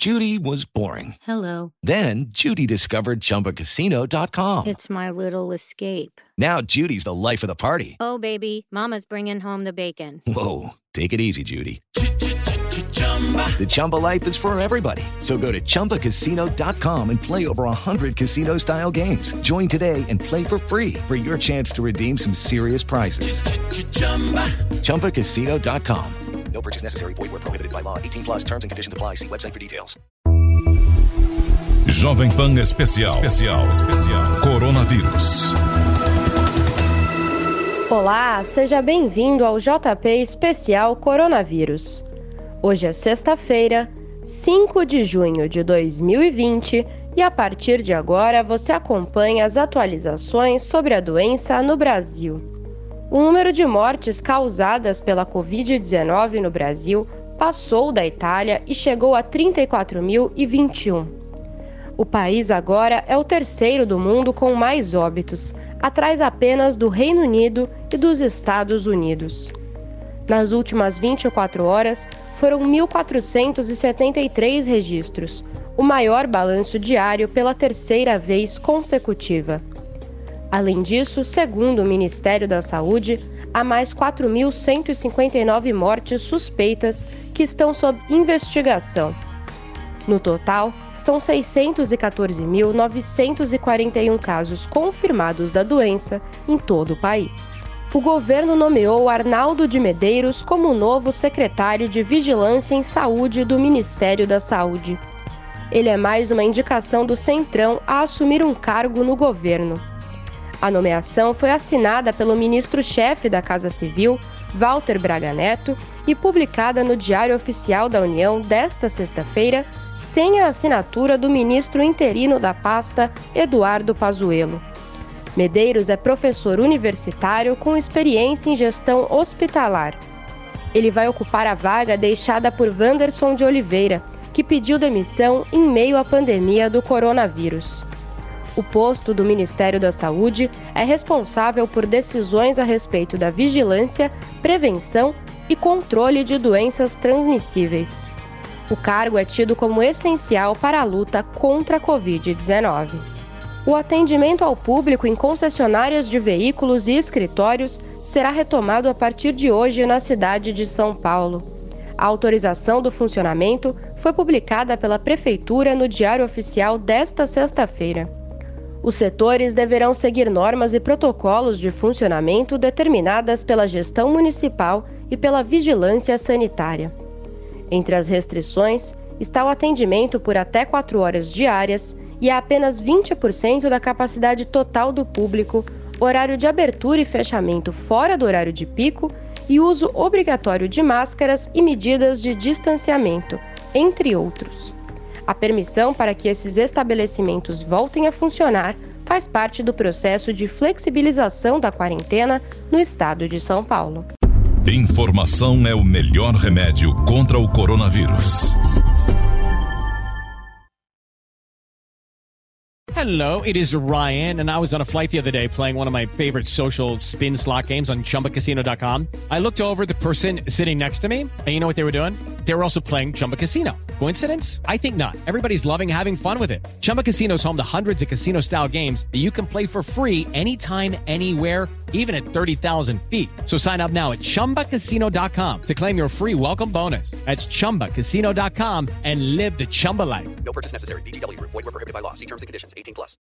Judy was boring. Hello. Then Judy discovered ChumbaCasino.com. It's my little escape. Now Judy's the life of the party. Oh, baby, mama's bringing home the bacon. Whoa, take it easy, Judy. The Chumba life is for everybody. So go to ChumbaCasino.com and play over 100 casino-style games. Join today and play for free for your chance to redeem some serious prizes. ChumbaCasino.com. No purchase necessary. Void where prohibited by law. 18 plus terms and conditions apply. See website for details. Jovem Pan Especial. Coronavírus. Olá, seja bem-vindo ao JP Especial Coronavírus. Hoje é sexta-feira, 5 de junho de 2020 e a partir de agora você acompanha as atualizações sobre a doença no Brasil. O número de mortes causadas pela Covid-19 no Brasil passou da Itália e chegou a 34.021. O país agora é o terceiro do mundo com mais óbitos, atrás apenas do Reino Unido e dos Estados Unidos. Nas últimas 24 horas, foram 1.473 registros, o maior balanço diário pela terceira vez consecutiva. Além disso, segundo o Ministério da Saúde, há mais 4.159 mortes suspeitas que estão sob investigação. No total, são 614.941 casos confirmados da doença em todo o país. O governo nomeou Arnaldo de Medeiros como novo secretário de Vigilância em Saúde do Ministério da Saúde. Ele é mais uma indicação do Centrão a assumir um cargo no governo. A nomeação foi assinada pelo ministro-chefe da Casa Civil, Walter Braga Neto, e publicada no Diário Oficial da União desta sexta-feira, sem a assinatura do ministro interino da pasta, Eduardo Pazuello. Medeiros é professor universitário com experiência em gestão hospitalar. Ele vai ocupar a vaga deixada por Wanderson de Oliveira, que pediu demissão em meio à pandemia do coronavírus. O posto do Ministério da Saúde é responsável por decisões a respeito da vigilância, prevenção e controle de doenças transmissíveis. O cargo é tido como essencial para a luta contra a Covid-19. O atendimento ao público em concessionárias de veículos e escritórios será retomado a partir de hoje na cidade de São Paulo. A autorização do funcionamento foi publicada pela Prefeitura no Diário Oficial desta sexta-feira. Os setores deverão seguir normas e protocolos de funcionamento determinadas pela gestão municipal e pela vigilância sanitária. Entre as restrições está o atendimento por até 4 horas diárias e a apenas 20% da capacidade total do público, horário de abertura e fechamento fora do horário de pico e uso obrigatório de máscaras e medidas de distanciamento, entre outros. A permissão para que esses estabelecimentos voltem a funcionar faz parte do processo de flexibilização da quarentena no estado de São Paulo. Informação é o melhor remédio contra o coronavírus. Hello, it is Ryan, and I was on a flight the other day playing one of my favorite social spin slot games on ChumbaCasino.com. I looked over at the person sitting next to me, and you know what they were doing? They were also playing Chumba Casino. Coincidence? I think not. Everybody's loving having fun with it. Chumba Casino is home to hundreds of casino-style games that you can play for free anytime, anywhere, even at 30,000 feet. So sign up now at ChumbaCasino.com to claim your free welcome bonus. That's ChumbaCasino.com and live the Chumba life. No purchase necessary. VGW. Void where prohibited by law. See terms and conditions. 18 plus.